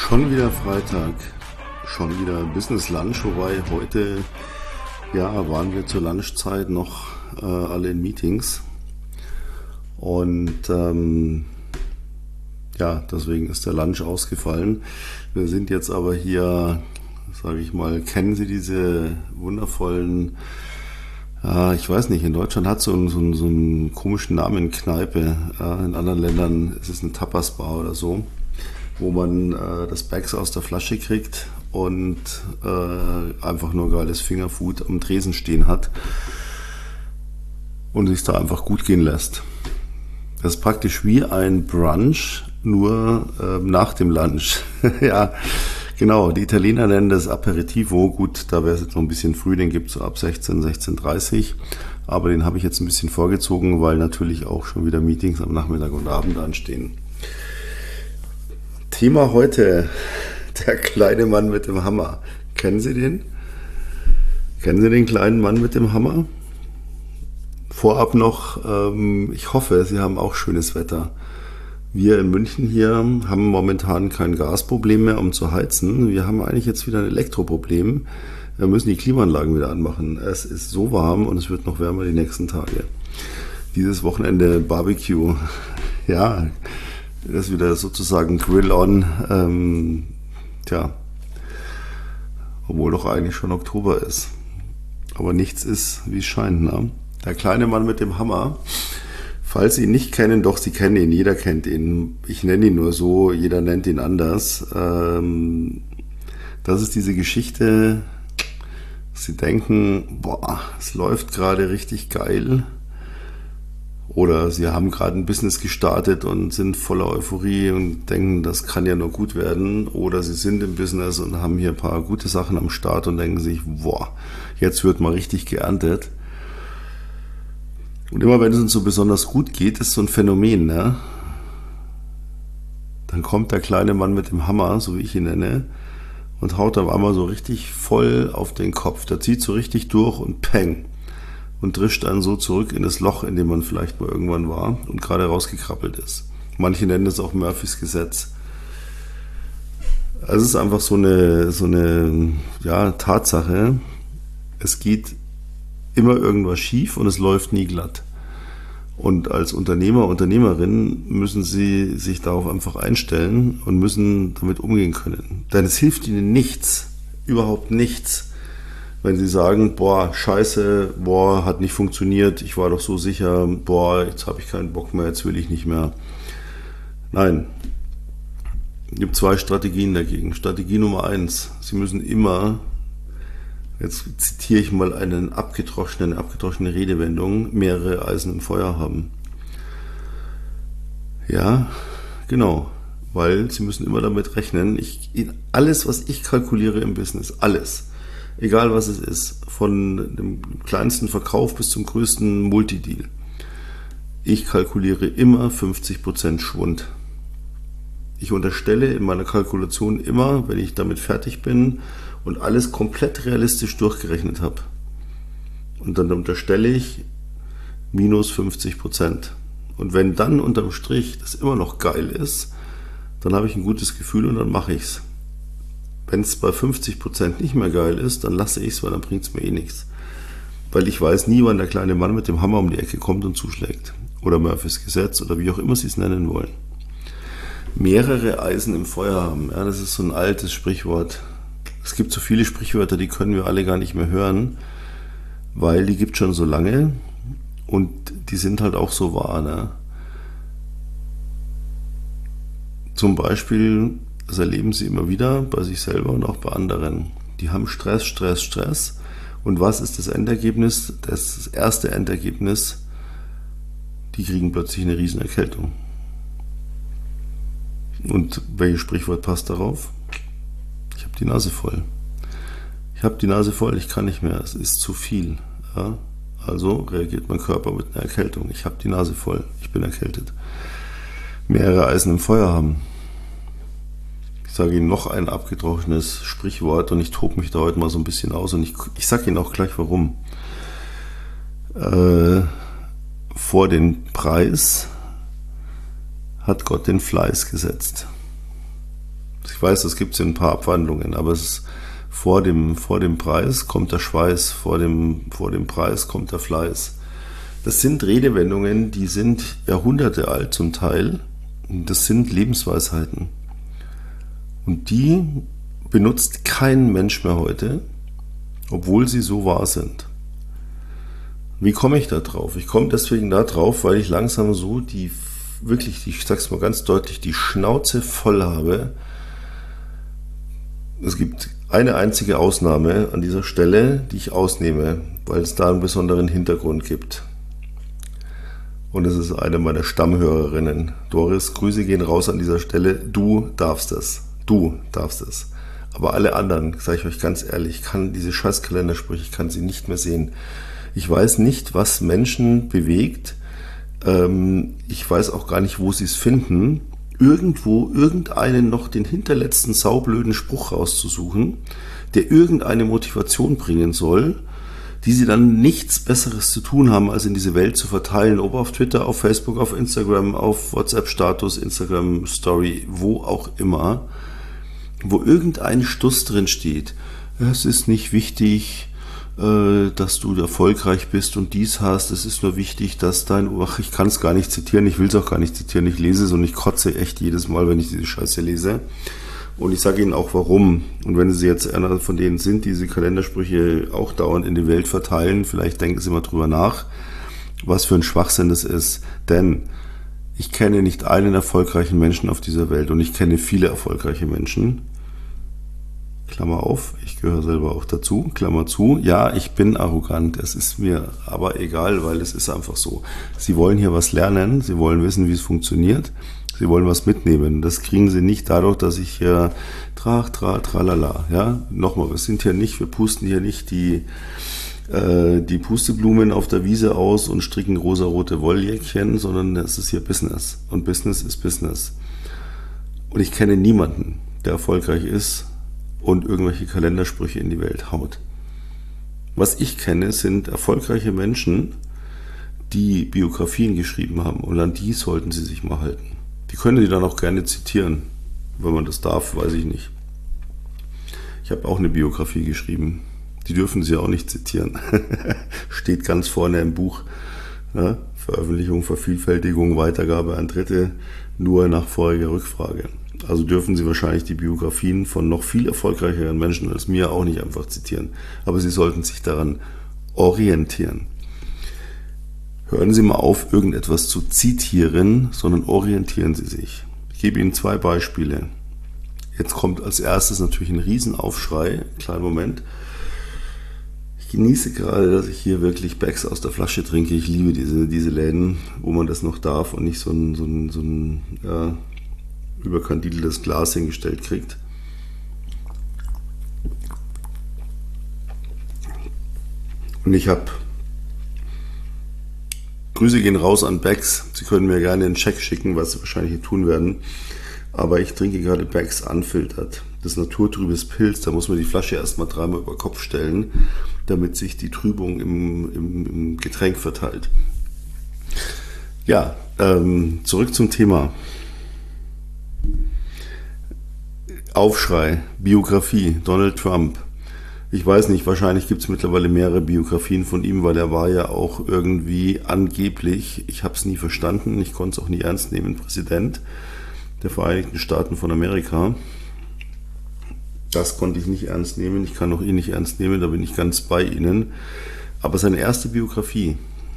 Schon wieder Freitag, schon wieder Business Lunch, wobei heute waren wir zur Lunchzeit noch alle in Meetings und deswegen ist der Lunch ausgefallen. Wir sind jetzt aber hier, sage ich mal, kennen Sie diese wundervollen, ich weiß nicht, in Deutschland hat so einen komischen Namen, Kneipe, in anderen Ländern ist es eine Tapas-Bar oder so, wo man das Bags aus der Flasche kriegt und einfach nur geiles Fingerfood am Tresen stehen hat und sich da einfach gut gehen lässt. Das ist praktisch wie ein Brunch, nur nach dem Lunch. Ja, genau, die Italiener nennen das Aperitivo. Gut, da wäre es jetzt noch ein bisschen früh, den gibt es so ab 16:30, aber den habe ich jetzt ein bisschen vorgezogen, weil natürlich auch schon wieder Meetings am Nachmittag und Abend anstehen. Thema heute, der kleine Mann mit dem Hammer. Kennen Sie den? Kennen Sie den kleinen Mann mit dem Hammer? Vorab noch, ich hoffe, Sie haben auch schönes Wetter. Wir in München hier haben momentan kein Gasproblem mehr, um zu heizen. Wir haben eigentlich jetzt wieder ein Elektroproblem. Wir müssen die Klimaanlagen wieder anmachen. Es ist so warm und es wird noch wärmer die nächsten Tage. Dieses Wochenende Barbecue. Ja, das ist wieder sozusagen Grill-on. Obwohl doch eigentlich schon Oktober ist. Aber nichts ist, wie es scheint. Ne? Der kleine Mann mit dem Hammer. Falls Sie ihn nicht kennen, doch, Sie kennen ihn, jeder kennt ihn. Ich nenne ihn nur so, jeder nennt ihn anders. Das ist diese Geschichte, Sie denken, es läuft gerade richtig geil. Oder Sie haben gerade ein Business gestartet und sind voller Euphorie und denken, das kann ja nur gut werden. Oder Sie sind im Business und haben hier ein paar gute Sachen am Start und denken sich, jetzt wird mal richtig geerntet. Und immer wenn es uns so besonders gut geht, ist so ein Phänomen, ne? Dann kommt der kleine Mann mit dem Hammer, so wie ich ihn nenne, und haut auf einmal so richtig voll auf den Kopf. Der zieht so richtig durch und peng. Und drischt einen so zurück in das Loch, in dem man vielleicht mal irgendwann war und gerade rausgekrabbelt ist. Manche nennen es auch Murphys Gesetz. Also es ist einfach so eine Tatsache. Es geht immer irgendwas schief und es läuft nie glatt. Und als Unternehmer, Unternehmerin müssen Sie sich darauf einfach einstellen und müssen damit umgehen können. Denn es hilft Ihnen nichts, überhaupt nichts, wenn Sie sagen, scheiße, hat nicht funktioniert, ich war doch so sicher, jetzt habe ich keinen Bock mehr, jetzt will ich nicht mehr. Nein, es gibt 2 Strategien dagegen. Strategie Nummer 1, Sie müssen immer, jetzt zitiere ich mal eine abgedroschene Redewendung, mehrere Eisen im Feuer haben. Ja, genau, weil Sie müssen immer damit rechnen, alles, was ich kalkuliere im Business, alles, egal was es ist, von dem kleinsten Verkauf bis zum größten Multideal. Ich kalkuliere immer 50% Schwund. Ich unterstelle in meiner Kalkulation immer, wenn ich damit fertig bin und alles komplett realistisch durchgerechnet habe. Und dann unterstelle ich minus 50%. Und wenn dann unterm Strich das immer noch geil ist, dann habe ich ein gutes Gefühl und dann mache ich es. Wenn es bei 50% nicht mehr geil ist, dann lasse ich es, weil dann bringt es mir eh nichts. Weil ich weiß nie, wann der kleine Mann mit dem Hammer um die Ecke kommt und zuschlägt. Oder Murphys Gesetz oder wie auch immer Sie es nennen wollen. Mehrere Eisen im Feuer haben, das ist so ein altes Sprichwort. Es gibt so viele Sprichwörter, die können wir alle gar nicht mehr hören, weil die gibt es schon so lange und die sind halt auch so wahr. Ne? Zum Beispiel, das erleben Sie immer wieder bei sich selber und auch bei anderen. Die haben Stress. Und was ist das Endergebnis? Das erste Endergebnis, die kriegen plötzlich eine riesen Erkältung. Und welches Sprichwort passt darauf? Ich habe die Nase voll. Ich kann nicht mehr, es ist zu viel. Ja? Also reagiert mein Körper mit einer Erkältung. Ich habe die Nase voll, ich bin erkältet. Mehrere Eisen im Feuer haben. Ich sage Ihnen noch ein abgedroschenes Sprichwort und ich tobe mich da heute mal so ein bisschen aus und ich sage Ihnen auch gleich warum. Vor den Preis hat Gott den Fleiß gesetzt. Ich weiß, das gibt es in ein paar Abwandlungen, aber es ist vor dem Preis kommt der Schweiß, vor dem Preis kommt der Fleiß. Das sind Redewendungen, die sind Jahrhunderte alt zum Teil. Das sind Lebensweisheiten. Und die benutzt kein Mensch mehr heute, obwohl sie so wahr sind. Wie komme ich da drauf? Ich komme deswegen da drauf, weil ich langsam so ich sag's mal ganz deutlich, die Schnauze voll habe. Es gibt eine einzige Ausnahme an dieser Stelle, die ich ausnehme, weil es da einen besonderen Hintergrund gibt. Und es ist eine meiner Stammhörerinnen. Doris, Grüße gehen raus an dieser Stelle. Du darfst es. Du darfst es. Aber alle anderen, sage ich euch ganz ehrlich, kann diese scheiß Kalendersprüche, ich kann sie nicht mehr sehen. Ich weiß nicht, was Menschen bewegt. Ich weiß auch gar nicht, wo sie es finden, irgendeinen noch den hinterletzten saublöden Spruch rauszusuchen, der irgendeine Motivation bringen soll, die sie dann nichts Besseres zu tun haben, als in diese Welt zu verteilen, ob auf Twitter, auf Facebook, auf Instagram, auf WhatsApp-Status, Instagram-Story, wo auch immer, wo irgendein Stuss drin steht. Es ist nicht wichtig, dass du erfolgreich bist und dies hast. Es ist nur wichtig, dass ich kann es gar nicht zitieren, ich will es auch gar nicht zitieren, ich lese es und ich kotze echt jedes Mal, wenn ich diese Scheiße lese. Und ich sage Ihnen auch warum. Und wenn Sie jetzt einer von denen sind, die diese Kalendersprüche auch dauernd in die Welt verteilen, vielleicht denken Sie mal drüber nach, was für ein Schwachsinn das ist. Denn ich kenne nicht einen erfolgreichen Menschen auf dieser Welt und ich kenne viele erfolgreiche Menschen. Klammer auf, ich gehöre selber auch dazu, Klammer zu. Ja, ich bin arrogant, es ist mir aber egal, weil es ist einfach so. Sie wollen hier was lernen, Sie wollen wissen, wie es funktioniert, Sie wollen was mitnehmen. Das kriegen Sie nicht dadurch, dass ich hier tralala, ja. Nochmal, wir pusten hier nicht die Pusteblumen auf der Wiese aus und stricken rosarote Wolljäckchen, sondern es ist hier Business. Und Business ist Business. Und ich kenne niemanden, der erfolgreich ist und irgendwelche Kalendersprüche in die Welt haut. Was ich kenne, sind erfolgreiche Menschen, die Biografien geschrieben haben und an die sollten Sie sich mal halten. Die können Sie dann auch gerne zitieren, wenn man das darf, weiß ich nicht. Ich habe auch eine Biografie geschrieben, die dürfen Sie auch nicht zitieren. Steht ganz vorne im Buch, ja? Veröffentlichung, Vervielfältigung, Weitergabe an Dritte, nur nach voriger Rückfrage. Also dürfen Sie wahrscheinlich die Biografien von noch viel erfolgreicheren Menschen als mir auch nicht einfach zitieren. Aber Sie sollten sich daran orientieren. Hören Sie mal auf, irgendetwas zu zitieren, sondern orientieren Sie sich. Ich gebe Ihnen 2 Beispiele. Jetzt kommt als erstes natürlich ein Riesenaufschrei. Kleinen Moment. Ich genieße gerade, dass ich hier wirklich Becks aus der Flasche trinke. Ich liebe diese Läden, wo man das noch darf und nicht so ein überkandideltes Glas hingestellt kriegt. Und ich habe Grüße gehen raus an Becks. Sie können mir gerne einen Check schicken, was Sie wahrscheinlich hier tun werden. Aber ich trinke gerade Becks unfiltert. Das ist naturtrübes Pilz, da muss man die Flasche erstmal 3-mal über Kopf stellen, damit sich die Trübung im Getränk verteilt. Ja, zurück zum Thema. Aufschrei, Biografie, Donald Trump. Ich weiß nicht, wahrscheinlich gibt es mittlerweile mehrere Biografien von ihm, weil er war ja auch irgendwie angeblich, ich habe es nie verstanden, ich konnte es auch nie ernst nehmen, Präsident der Vereinigten Staaten von Amerika. Das konnte ich nicht ernst nehmen, ich kann auch ihn nicht ernst nehmen, da bin ich ganz bei Ihnen. Aber seine erste Biografie,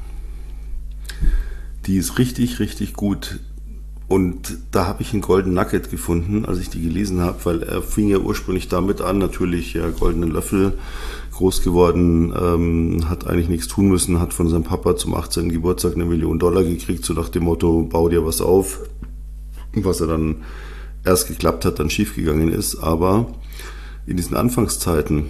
die ist richtig, richtig gut. Und da habe ich einen Golden Nugget gefunden, als ich die gelesen habe, weil er fing ja ursprünglich damit an, natürlich ja goldenen Löffel, groß geworden, hat eigentlich nichts tun müssen, hat von seinem Papa zum 18. Geburtstag $1 Million gekriegt, so nach dem Motto, bau dir was auf, was er dann erst geklappt hat, dann schiefgegangen ist. Aber in diesen Anfangszeiten,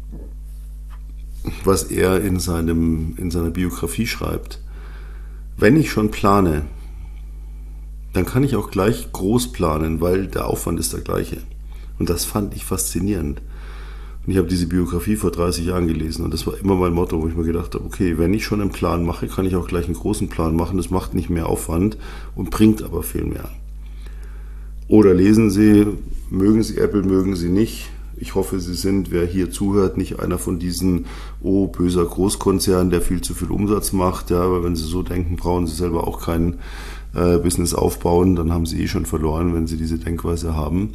was er in seiner Biografie schreibt, wenn ich schon plane, dann kann ich auch gleich groß planen, weil der Aufwand ist der gleiche. Und das fand ich faszinierend. Und ich habe diese Biografie vor 30 Jahren gelesen und das war immer mein Motto, wo ich mir gedacht habe, okay, wenn ich schon einen Plan mache, kann ich auch gleich einen großen Plan machen. Das macht nicht mehr Aufwand und bringt aber viel mehr. Oder lesen Sie, mögen Sie Apple, mögen Sie nicht. Ich hoffe, Sie sind, wer hier zuhört, nicht einer von diesen, oh, böser Großkonzern, der viel zu viel Umsatz macht. Ja, aber wenn Sie so denken, brauchen Sie selber auch kein Business aufbauen. Dann haben Sie schon verloren, wenn Sie diese Denkweise haben.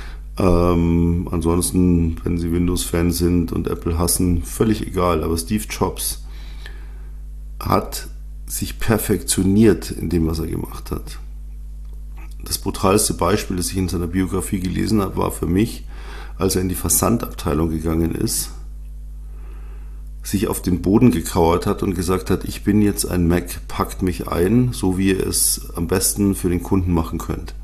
Ansonsten, wenn Sie Windows-Fan sind und Apple hassen, völlig egal. Aber Steve Jobs hat sich perfektioniert in dem, was er gemacht hat. Das brutalste Beispiel, das ich in seiner Biografie gelesen habe, war für mich, als er in die Versandabteilung gegangen ist, sich auf den Boden gekauert hat und gesagt hat, ich bin jetzt ein Mac, packt mich ein, so wie ihr es am besten für den Kunden machen könnt.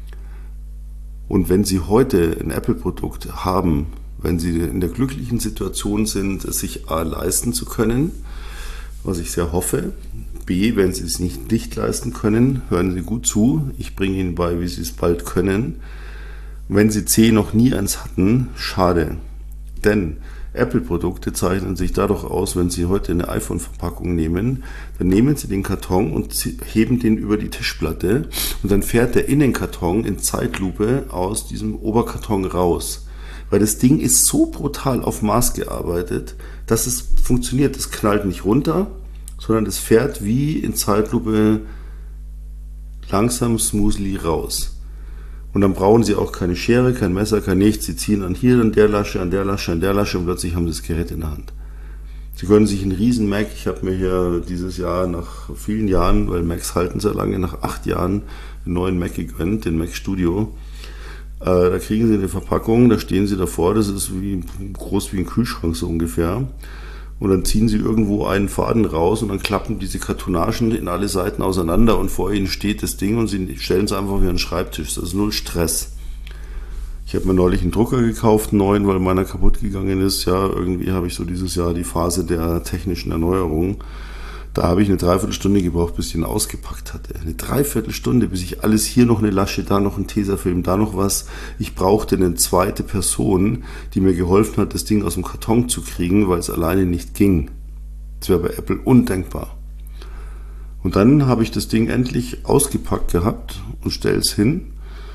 Und wenn Sie heute ein Apple-Produkt haben, wenn Sie in der glücklichen Situation sind, es sich A leisten zu können, was ich sehr hoffe, B, wenn Sie es nicht leisten können, hören Sie gut zu, ich bringe Ihnen bei, wie Sie es bald können. Wenn Sie C noch nie eins hatten, schade. Denn Apple-Produkte zeichnen sich dadurch aus, wenn Sie heute eine iPhone-Verpackung nehmen, dann nehmen Sie den Karton und heben den über die Tischplatte und dann fährt der Innenkarton in Zeitlupe aus diesem Oberkarton raus. Weil das Ding ist so brutal auf Maß gearbeitet, dass es funktioniert. Es knallt nicht runter, sondern es fährt wie in Zeitlupe langsam, smoothly raus. Und dann brauchen Sie auch keine Schere, kein Messer, kein nichts. Sie ziehen an hier, an der Lasche, an der Lasche, an der Lasche und plötzlich haben Sie das Gerät in der Hand. Sie können sich einen riesen Mac, ich habe mir hier dieses Jahr nach vielen Jahren, weil Macs halten sehr lange, nach 8 Jahren einen neuen Mac gegönnt, den Mac Studio. Da kriegen Sie eine Verpackung, da stehen Sie davor, das ist groß wie ein Kühlschrank so ungefähr. Und dann ziehen Sie irgendwo einen Faden raus und dann klappen diese Kartonagen in alle Seiten auseinander und vor Ihnen steht das Ding und Sie stellen es einfach wie einen Schreibtisch. Das ist null Stress. Ich habe mir neulich einen Drucker gekauft, einen neuen, weil meiner kaputt gegangen ist. Ja, irgendwie habe ich so dieses Jahr die Phase der technischen Erneuerung. Da habe ich eine Dreiviertelstunde gebraucht, bis ich ihn ausgepackt hatte. Eine Dreiviertelstunde, bis ich alles, hier noch eine Lasche, da noch ein Tesafilm, da noch was. Ich brauchte eine zweite Person, die mir geholfen hat, das Ding aus dem Karton zu kriegen, weil es alleine nicht ging. Das wäre bei Apple undenkbar. Und dann habe ich das Ding endlich ausgepackt gehabt und stelle es hin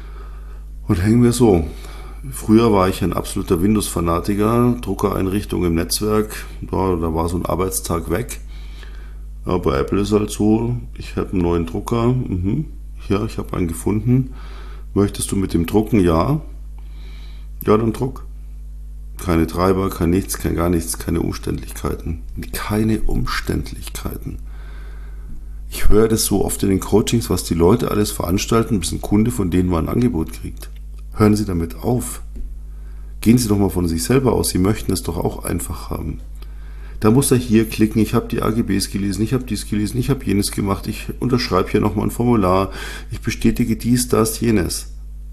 und hänge mir so. Früher war ich ein absoluter Windows-Fanatiker, Druckereinrichtung im Netzwerk, da war so ein Arbeitstag weg. Aber bei Apple ist halt so, ich habe einen neuen Drucker, ja, ich habe einen gefunden. Möchtest du mit dem drucken? Ja. Ja, dann druck. Keine Treiber, kein nichts, kein gar nichts, keine Umständlichkeiten. Keine Umständlichkeiten. Ich höre das so oft in den Coachings, was die Leute alles veranstalten, bis ein Kunde von denen mal ein Angebot kriegt. Hören Sie damit auf. Gehen Sie doch mal von sich selber aus, Sie möchten es doch auch einfach haben. Da muss er hier klicken, ich habe die AGBs gelesen, ich habe dies gelesen, ich habe jenes gemacht, ich unterschreibe hier nochmal ein Formular, ich bestätige dies, das, jenes.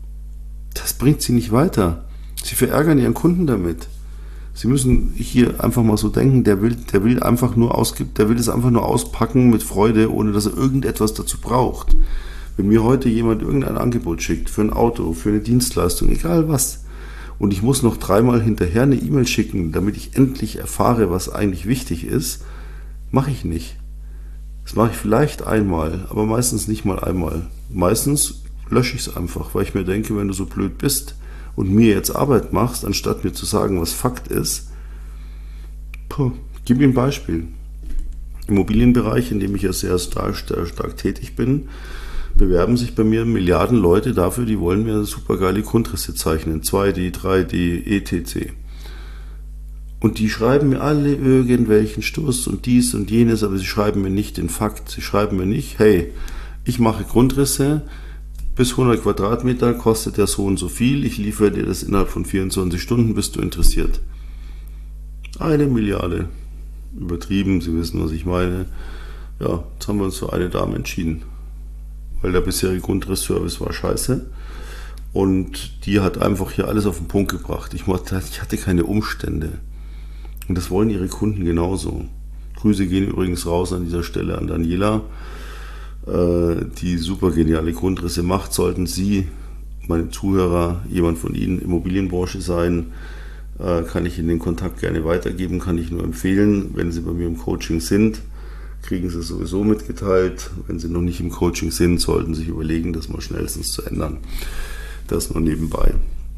Das bringt Sie nicht weiter. Sie verärgern Ihren Kunden damit. Sie müssen hier einfach mal so denken, der will es einfach nur auspacken mit Freude, ohne dass er irgendetwas dazu braucht. Wenn mir heute jemand irgendein Angebot schickt, für ein Auto, für eine Dienstleistung, egal was, und ich muss noch 3-mal hinterher eine E-Mail schicken, damit ich endlich erfahre, was eigentlich wichtig ist, mache ich nicht. Das mache ich vielleicht einmal, aber meistens nicht mal einmal. Meistens lösche ich es einfach, weil ich mir denke, wenn du so blöd bist und mir jetzt Arbeit machst, anstatt mir zu sagen, was Fakt ist, gib mir ein Beispiel. Im Immobilienbereich, in dem ich ja sehr stark tätig bin, bewerben sich bei mir Milliarden Leute dafür, die wollen mir supergeile Grundrisse zeichnen, 2D, 3D, etc. Und die schreiben mir alle irgendwelchen Stuss und dies und jenes, aber sie schreiben mir nicht den Fakt. Sie schreiben mir nicht, hey, ich mache Grundrisse, bis 100 Quadratmeter kostet der so und so viel, ich liefere dir das innerhalb von 24 Stunden, bist du interessiert. 1 Milliarde. Übertrieben, Sie wissen, was ich meine. Ja, jetzt haben wir uns für eine Dame entschieden. Weil der bisherige Grundrissservice war scheiße und die hat einfach hier alles auf den Punkt gebracht. Ich hatte keine Umstände und das wollen ihre Kunden genauso. Grüße gehen übrigens raus an dieser Stelle an Daniela, die super geniale Grundrisse macht. Sollten Sie, meine Zuhörer, jemand von Ihnen Immobilienbranche sein, kann ich Ihnen den Kontakt gerne weitergeben, kann ich nur empfehlen, wenn Sie bei mir im Coaching sind. Kriegen Sie sowieso mitgeteilt. Wenn Sie noch nicht im Coaching sind, sollten Sie sich überlegen, das mal schnellstens zu ändern. Das nur nebenbei.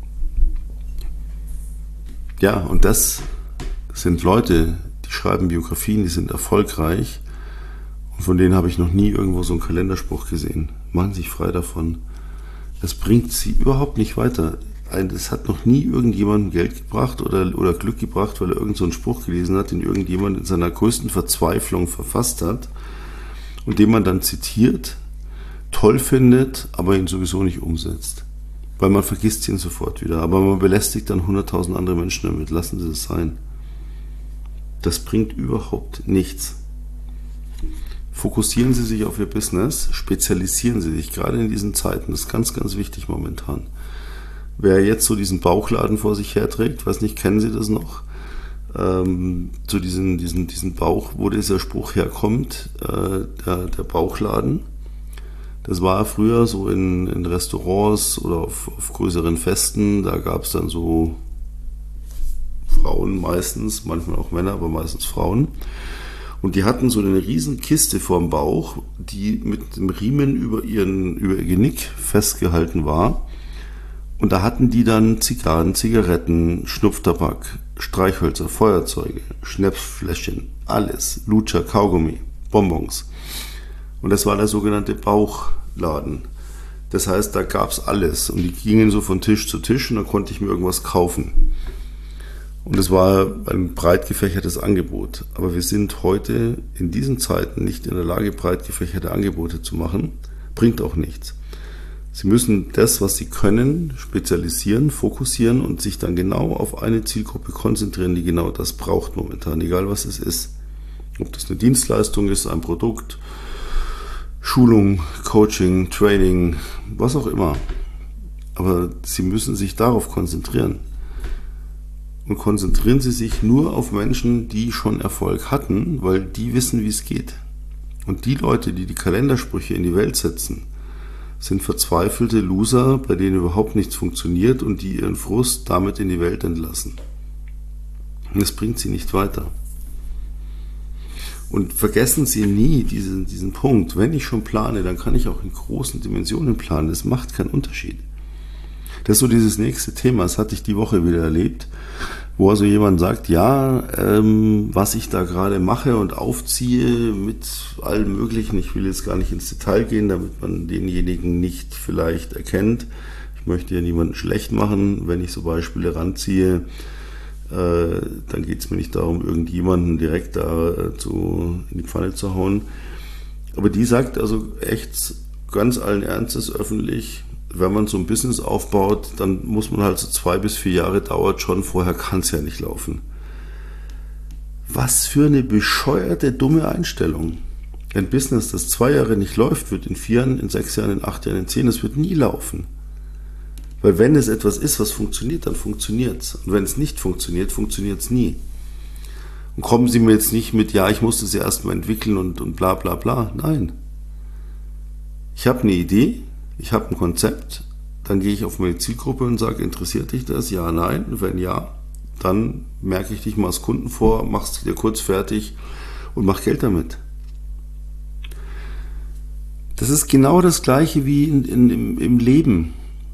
Ja, und das sind Leute, die schreiben Biografien, die sind erfolgreich. Und von denen habe ich noch nie irgendwo so einen Kalenderspruch gesehen. Machen sich frei davon. Das bringt sie überhaupt nicht weiter. Es hat noch nie irgendjemandem Geld gebracht oder Glück gebracht, weil er irgend so einen Spruch gelesen hat, den irgendjemand in seiner größten Verzweiflung verfasst hat und den man dann zitiert, toll findet, aber ihn sowieso nicht umsetzt. Weil man vergisst ihn sofort wieder. Aber man belästigt dann 100.000 andere Menschen damit. Lassen Sie es sein. Das bringt überhaupt nichts. Fokussieren Sie sich auf Ihr Business, spezialisieren Sie sich, gerade in diesen Zeiten. Das ist ganz, ganz wichtig momentan. Wer jetzt so diesen Bauchladen vor sich herträgt, weiß nicht, kennen Sie das noch? So diesen Bauch, wo dieser Spruch herkommt, der Bauchladen. Das war früher so in Restaurants oder auf größeren Festen, da gab es dann so Frauen meistens, manchmal auch Männer, aber meistens Frauen. Und die hatten so eine riesen Kiste vorm Bauch, die mit dem Riemen über ihr Genick festgehalten war. Und da hatten die dann Zigarren, Zigaretten, Schnupftabak, Streichhölzer, Feuerzeuge, Schnapsfläschchen, alles, Lutscher, Kaugummi, Bonbons. Und das war der sogenannte Bauchladen. Das heißt, da gab's alles. Und die gingen so von Tisch zu Tisch und da konnte ich mir irgendwas kaufen. Und es war ein breit gefächertes Angebot. Aber wir sind heute in diesen Zeiten nicht in der Lage, breit gefächerte Angebote zu machen. Bringt auch nichts. Sie müssen das, was Sie können, spezialisieren, fokussieren und sich dann genau auf eine Zielgruppe konzentrieren, die genau das braucht momentan, egal was es ist. Ob das eine Dienstleistung ist, ein Produkt, Schulung, Coaching, Training, was auch immer. Aber Sie müssen sich darauf konzentrieren. Und konzentrieren Sie sich nur auf Menschen, die schon Erfolg hatten, weil die wissen, wie es geht. Und die Leute, die die Kalendersprüche in die Welt setzen, sind verzweifelte Loser, bei denen überhaupt nichts funktioniert und die ihren Frust damit in die Welt entlassen. Und das bringt sie nicht weiter. Und vergessen Sie nie diesen Punkt. Wenn ich schon plane, dann kann ich auch in großen Dimensionen planen. Das macht keinen Unterschied. Das ist so dieses nächste Thema. Das hatte ich die Woche wieder erlebt, wo also jemand sagt, ja, was ich da gerade mache und aufziehe mit allem Möglichen. Ich will jetzt gar nicht ins Detail gehen, damit man denjenigen nicht vielleicht erkennt. Ich möchte ja niemanden schlecht machen, wenn ich so Beispiele ranziehe. Dann geht es mir nicht darum, irgendjemanden direkt da in die Pfanne zu hauen. Aber die sagt also echt ganz allen Ernstes öffentlich, wenn man so ein Business aufbaut, dann muss man halt so 2 bis 4 Jahre dauert schon, vorher kann es ja nicht laufen. Was für eine bescheuerte, dumme Einstellung. Ein Business, das 2 Jahre nicht läuft, wird in 4 Jahren, in 6 Jahren, in 8 Jahren, in 10, es wird nie laufen. Weil wenn es etwas ist, was funktioniert, dann funktioniert es. Und wenn es nicht funktioniert, funktioniert es nie. Und kommen Sie mir jetzt nicht mit, ja, ich musste es ja erstmal entwickeln und bla bla bla. Nein. Ich habe eine Idee, ich habe ein Konzept, dann gehe ich auf meine Zielgruppe und sage, interessiert dich das? Ja, nein. Wenn ja, dann merke ich dich mal als Kunden vor, mach's dir kurz fertig und mach Geld damit. Das ist genau das Gleiche wie im Leben.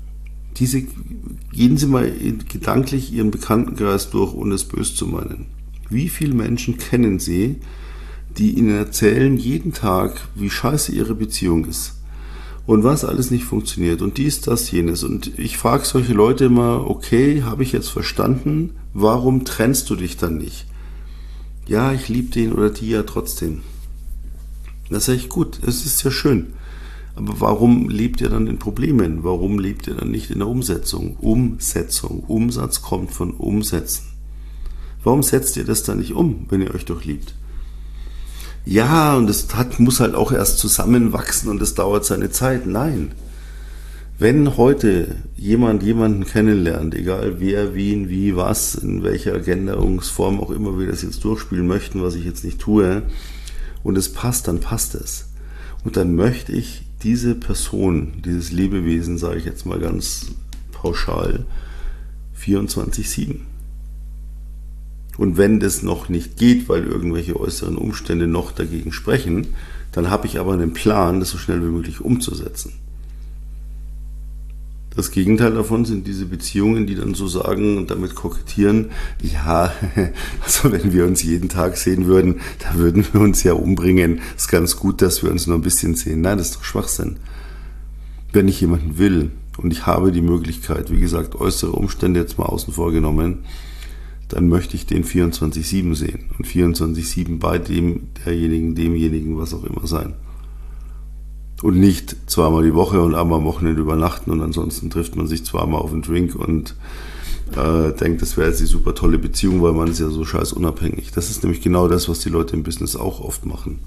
Gehen Sie mal gedanklich Ihren Bekanntenkreis durch, ohne es böse zu meinen. Wie viele Menschen kennen Sie, die Ihnen erzählen jeden Tag, wie scheiße Ihre Beziehung ist und was alles nicht funktioniert und dies, das, jenes. Und ich frage solche Leute immer, okay, habe ich jetzt verstanden, warum trennst du dich dann nicht? Ja, ich liebe den oder die ja trotzdem. Das ist echt gut, es ist ja schön. Aber warum lebt ihr dann in Problemen? Warum lebt ihr dann nicht in der Umsetzung? Umsatz kommt von Umsetzen. Warum setzt ihr das dann nicht um, wenn ihr euch doch liebt? Ja, und das muss halt auch erst zusammenwachsen und das dauert seine Zeit. Nein. Wenn heute jemanden kennenlernt, egal wer, wen, wie, was, in welcher Änderungsform auch immer wir das jetzt durchspielen möchten, was ich jetzt nicht tue, und es passt, dann passt es. Und dann möchte ich diese Person, dieses Lebewesen, sage ich jetzt mal ganz pauschal, 24/7. Und wenn das noch nicht geht, weil irgendwelche äußeren Umstände noch dagegen sprechen, dann habe ich aber einen Plan, das so schnell wie möglich umzusetzen. Das Gegenteil davon sind diese Beziehungen, die dann so sagen und damit kokettieren, ja, also wenn wir uns jeden Tag sehen würden, da würden wir uns ja umbringen. Ist ganz gut, dass wir uns nur ein bisschen sehen. Nein, das ist doch Schwachsinn. Wenn ich jemanden will und ich habe die Möglichkeit, wie gesagt, äußere Umstände jetzt mal außen vor genommen, dann möchte ich den 24/7 sehen und 24/7 bei demjenigen, was auch immer sein. Und nicht zweimal die Woche und einmal am Wochenende übernachten und ansonsten trifft man sich zweimal auf einen Drink und denkt, das wäre jetzt die super tolle Beziehung, weil man ist ja so scheiß unabhängig. Das ist nämlich genau das, was die Leute im Business auch oft machen.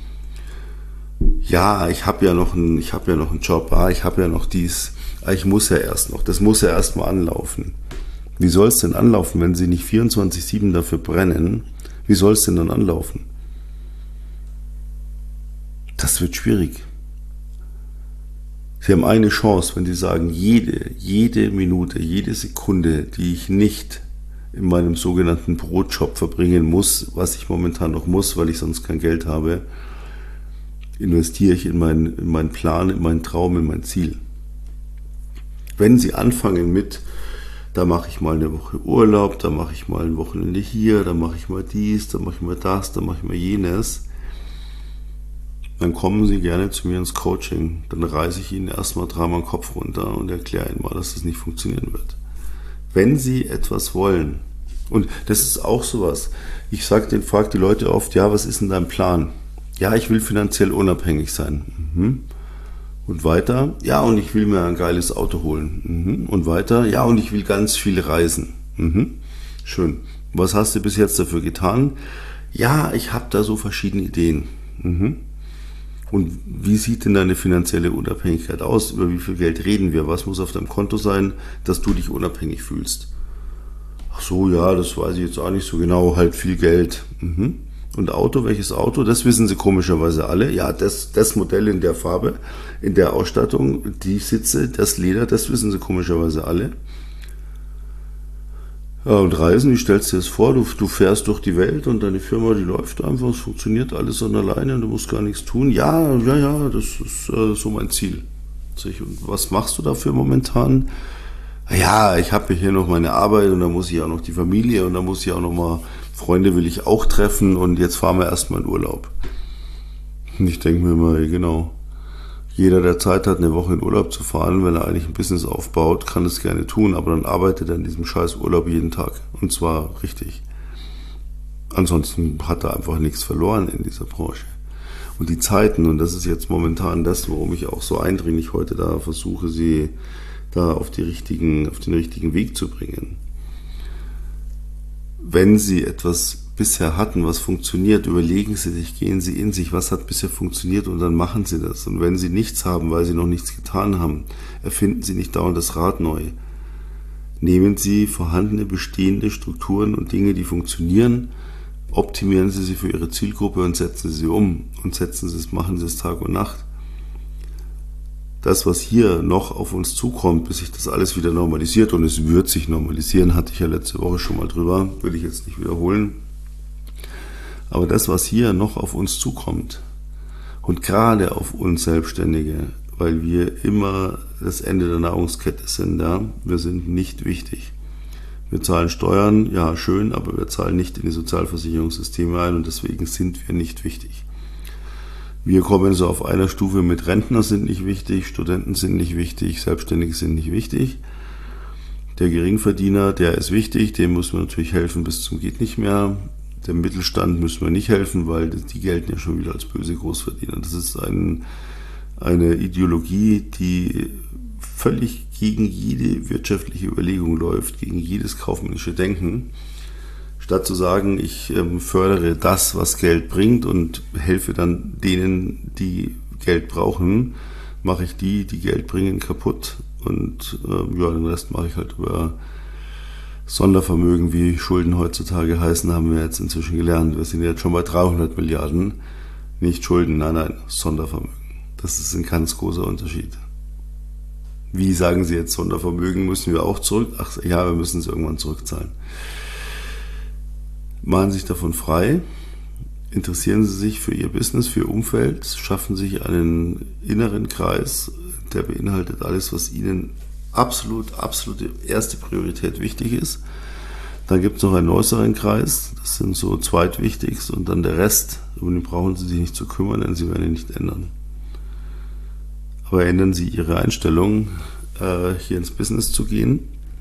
Ja, ich habe ja noch einen Job, ich habe ja noch dies, ich muss ja erst noch, das muss ja erst mal anlaufen. Wie soll es denn anlaufen, wenn sie nicht 24/7 dafür brennen? Wie soll es denn dann anlaufen? Das wird schwierig. Sie haben eine Chance, wenn Sie sagen, jede Minute, jede Sekunde, die ich nicht in meinem sogenannten Brotjob verbringen muss, was ich momentan noch muss, weil ich sonst kein Geld habe, investiere ich in meinen Plan, in meinen Traum, in mein Ziel. Wenn Sie anfangen mit, da mache ich mal eine Woche Urlaub, da mache ich mal ein Wochenende hier, da mache ich mal dies, da mache ich mal das, da mache ich mal jenes, dann kommen Sie gerne zu mir ins Coaching. Dann reiße ich Ihnen erstmal dreimal den Kopf runter und erkläre Ihnen mal, dass das nicht funktionieren wird. Wenn Sie etwas wollen, und das ist auch sowas, ich frage die Leute oft, ja, was ist denn dein Plan? Ja, ich will finanziell unabhängig sein. Mhm. Und weiter, ja, und ich will mir ein geiles Auto holen. Mhm. Und weiter, ja, und ich will ganz viel reisen. Mhm. Schön. Was hast du bis jetzt dafür getan? Ja, ich habe da so verschiedene Ideen. Mhm. Und wie sieht denn deine finanzielle Unabhängigkeit aus? Über wie viel Geld reden wir? Was muss auf deinem Konto sein, dass du dich unabhängig fühlst? Ach so, ja, das weiß ich jetzt auch nicht so genau. Halt viel Geld. Mhm. Und Auto, welches Auto? Das wissen sie komischerweise alle. Ja, das Modell in der Farbe, in der Ausstattung, die Sitze, das Leder, das wissen sie komischerweise alle. Ja, und Reisen, wie stellst du dir das vor? Du fährst durch die Welt und deine Firma, die läuft einfach, es funktioniert alles von alleine und du musst gar nichts tun. Ja, das ist so mein Ziel. Und was machst du dafür momentan? Ja, ich habe hier noch meine Arbeit und dann muss ich auch noch die Familie und dann muss ich auch noch mal, Freunde will ich auch treffen und jetzt fahren wir erstmal in Urlaub. Und ich denke mir mal, genau, jeder, der Zeit hat, eine Woche in Urlaub zu fahren, wenn er eigentlich ein Business aufbaut, kann es gerne tun, aber dann arbeitet er in diesem scheiß Urlaub jeden Tag. Und zwar richtig. Ansonsten hat er einfach nichts verloren in dieser Branche. Und die Zeiten, und das ist jetzt momentan das, worum ich auch so eindringlich heute da versuche, sie da auf den richtigen Weg zu bringen. Wenn Sie etwas bisher hatten, was funktioniert, überlegen Sie sich, gehen Sie in sich, was hat bisher funktioniert und dann machen Sie das. Und wenn Sie nichts haben, weil Sie noch nichts getan haben, erfinden Sie nicht dauernd das Rad neu. Nehmen Sie vorhandene, bestehende Strukturen und Dinge, die funktionieren, optimieren Sie sie für Ihre Zielgruppe und setzen Sie um und machen Sie es Tag und Nacht. Das, was hier noch auf uns zukommt, bis sich das alles wieder normalisiert, und es wird sich normalisieren, hatte ich ja letzte Woche schon mal drüber, will ich jetzt nicht wiederholen. Aber das, was hier noch auf uns zukommt, und gerade auf uns Selbstständige, weil wir immer das Ende der Nahrungskette sind, ja, wir sind nicht wichtig. Wir zahlen Steuern, ja schön, aber wir zahlen nicht in die Sozialversicherungssysteme ein und deswegen sind wir nicht wichtig. Wir kommen so auf einer Stufe mit Rentner sind nicht wichtig, Studenten sind nicht wichtig, Selbstständige sind nicht wichtig. Der Geringverdiener, der ist wichtig, dem muss man natürlich helfen bis zum geht nicht mehr. Dem Mittelstand müssen wir nicht helfen, weil die gelten ja schon wieder als böse Großverdiener. Das ist eine Ideologie, die völlig gegen jede wirtschaftliche Überlegung läuft, gegen jedes kaufmännische Denken. Statt zu sagen, ich fördere das, was Geld bringt und helfe dann denen, die Geld brauchen, mache ich die Geld bringen, kaputt. Und den Rest mache ich halt über Sondervermögen, wie Schulden heutzutage heißen, haben wir jetzt inzwischen gelernt. Wir sind jetzt schon bei 300 Milliarden. Nicht Schulden, nein, Sondervermögen. Das ist ein ganz großer Unterschied. Wie sagen Sie jetzt, Sondervermögen müssen wir auch zurück? Ach ja, wir müssen es irgendwann zurückzahlen. Machen Sie sich davon frei, interessieren Sie sich für Ihr Business, für Ihr Umfeld, schaffen sich einen inneren Kreis, der beinhaltet alles, was Ihnen absolute erste Priorität wichtig ist. Dann gibt es noch einen äußeren Kreis, das sind so zweitwichtigst, und dann der Rest, um den brauchen Sie sich nicht zu kümmern, denn Sie werden ihn nicht ändern. Aber ändern Sie Ihre Einstellung, hier ins Business zu gehen,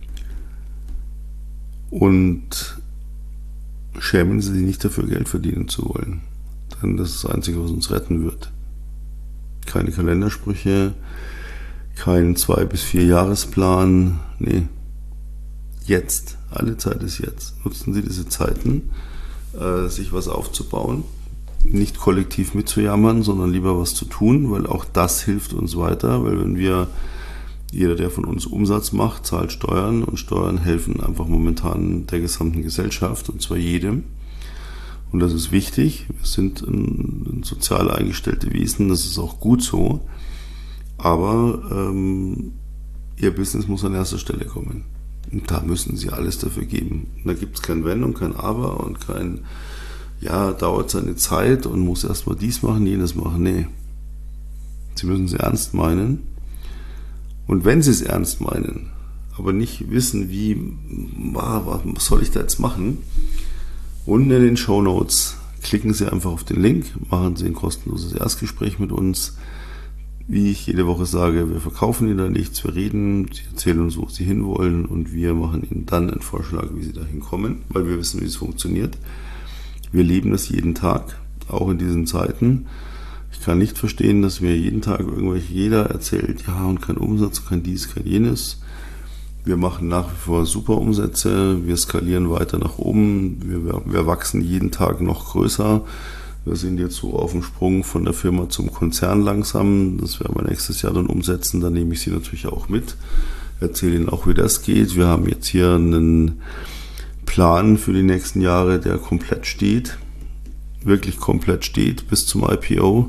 und schämen Sie sich nicht dafür, Geld verdienen zu wollen. Denn das ist das Einzige, was uns retten wird. Keine Kalendersprüche, kein 2- bis 4 Jahresplan, nee. Jetzt, alle Zeit ist jetzt. Nutzen Sie diese Zeiten, sich was aufzubauen, nicht kollektiv mitzujammern, sondern lieber was zu tun, weil auch das hilft uns weiter, weil wenn jeder, der von uns Umsatz macht, zahlt Steuern, und Steuern helfen einfach momentan der gesamten Gesellschaft, und zwar jedem. Und das ist wichtig. Wir sind ein sozial eingestellte Wesen, das ist auch gut so, aber Ihr Business muss an erster Stelle kommen. Und da müssen Sie alles dafür geben. Und da gibt es kein Wenn und kein Aber und kein, ja, dauert seine Zeit und muss erstmal dies machen, jenes machen. Nee. Sie müssen es ernst meinen. Und wenn Sie es ernst meinen, aber nicht wissen, was soll ich da jetzt machen, unten in den Shownotes klicken Sie einfach auf den Link, machen Sie ein kostenloses Erstgespräch mit uns. Wie ich jede Woche sage, wir verkaufen Ihnen da nichts, wir reden, Sie erzählen uns, wo Sie hinwollen, und wir machen Ihnen dann einen Vorschlag, wie Sie da hinkommen, weil wir wissen, wie es funktioniert. Wir leben das jeden Tag, auch in diesen Zeiten. Ich kann nicht verstehen, dass mir jeden Tag jeder erzählt, ja, und kein Umsatz, kein dies, kein jenes. Wir machen nach wie vor super Umsätze, wir skalieren weiter nach oben, wir wachsen jeden Tag noch größer. Wir sind jetzt so auf dem Sprung von der Firma zum Konzern langsam. Das werden wir nächstes Jahr dann umsetzen. Da nehme ich Sie natürlich auch mit. Erzähle Ihnen auch, wie das geht. Wir haben jetzt hier einen Plan für die nächsten Jahre, der komplett steht. Wirklich komplett steht bis zum IPO.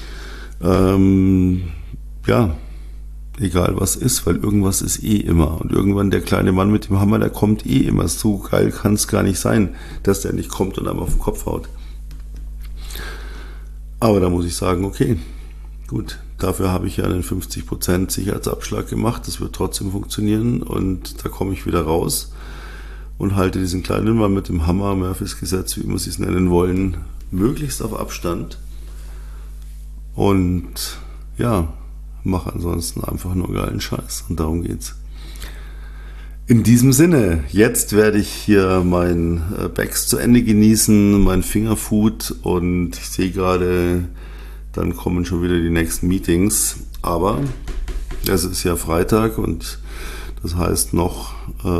Ja, egal was ist, weil irgendwas ist immer. Und irgendwann der kleine Mann mit dem Hammer, der kommt immer. So geil kann es gar nicht sein, dass der nicht kommt und einem auf den Kopf haut. Aber da muss ich sagen, okay, gut, dafür habe ich ja einen 50% Sicherheitsabschlag gemacht, das wird trotzdem funktionieren, und da komme ich wieder raus und halte diesen kleinen Mann mit dem Hammer, Murphys Gesetz, wie immer Sie es nennen wollen, möglichst auf Abstand, und ja, mache ansonsten einfach nur geilen Scheiß, und darum geht's. In diesem Sinne, jetzt werde ich hier mein Becks zu Ende genießen, mein Fingerfood, und ich sehe gerade, dann kommen schon wieder die nächsten Meetings. Aber es ist ja Freitag, und das heißt noch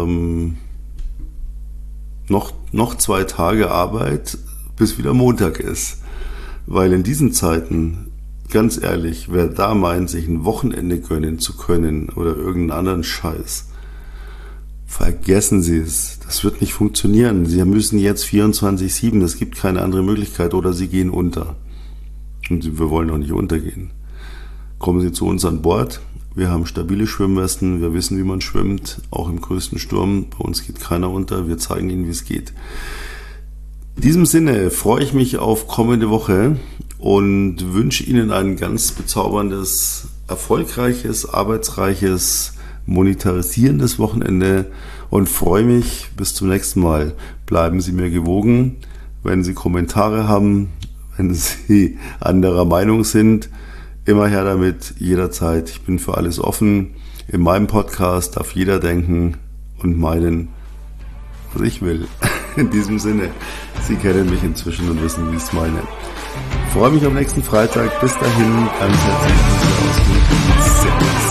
2 Tage Arbeit, bis wieder Montag ist. Weil in diesen Zeiten, ganz ehrlich, wer da meint, sich ein Wochenende gönnen zu können oder irgendeinen anderen Scheiß, vergessen Sie es. Das wird nicht funktionieren. Sie müssen jetzt 24/7. Es gibt keine andere Möglichkeit, oder Sie gehen unter. Und wir wollen auch nicht untergehen. Kommen Sie zu uns an Bord. Wir haben stabile Schwimmwesten. Wir wissen, wie man schwimmt, auch im größten Sturm. Bei uns geht keiner unter. Wir zeigen Ihnen, wie es geht. In diesem Sinne freue ich mich auf kommende Woche und wünsche Ihnen ein ganz bezauberndes, erfolgreiches, arbeitsreiches, monetarisierendes Wochenende und freue mich bis zum nächsten Mal. Bleiben Sie mir gewogen. Wenn Sie Kommentare haben, wenn Sie anderer Meinung sind, immer her damit, jederzeit. Ich bin für alles offen. In meinem Podcast darf jeder denken und meinen, was ich will. In diesem Sinne, Sie kennen mich inzwischen und wissen, wie ich es meine. Ich freue mich am nächsten Freitag. Bis dahin, ganz herzlich. Servus.